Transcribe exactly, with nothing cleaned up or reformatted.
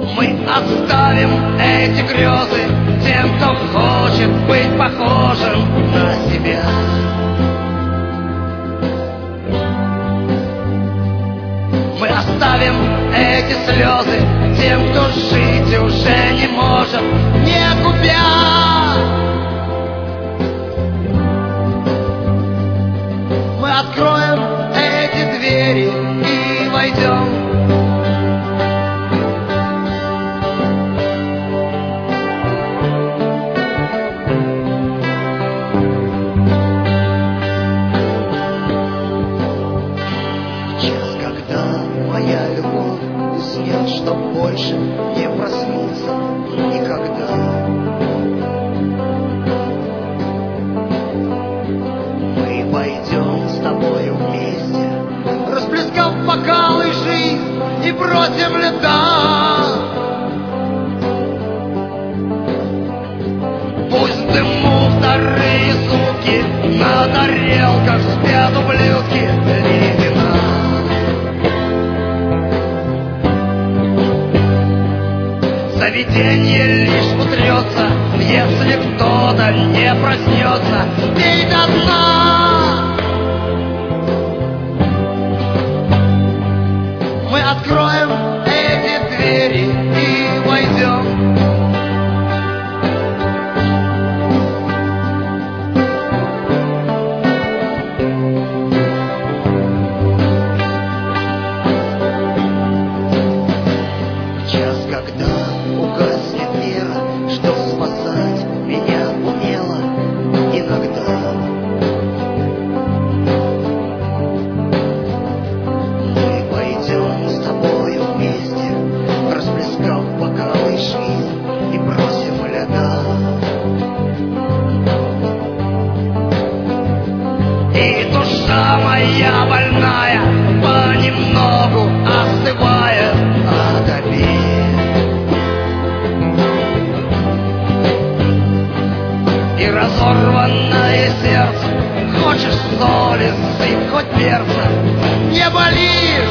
Мы оставим эти грезы тем, кто хочет быть похожим на себя. Мы оставим эти слезы тем, кто жить уже не может, не губя. Мы откроем эти двери и войдем. Моя любовь уснет, чтоб больше не проснулся никогда. Мы пойдем с тобою вместе, расплескав бокалы жизнь и бросим льда. Пусть в дыму вторые суки, на тарелках спят ублюдки ледяна. Заведение лишь утрется, если кто-то не проснется. Пей до дна. Мы откроем эти двери и войдем. Час, когда угаснет вера, что спасать меня умела иногда. Мы пойдем с тобою вместе, расплескав бокалы жизнь и бросим льда. И душа моя больная понемногу остывает от обид. И разорванное сердце, хочешь соли, сыпь хоть перца, не болишь.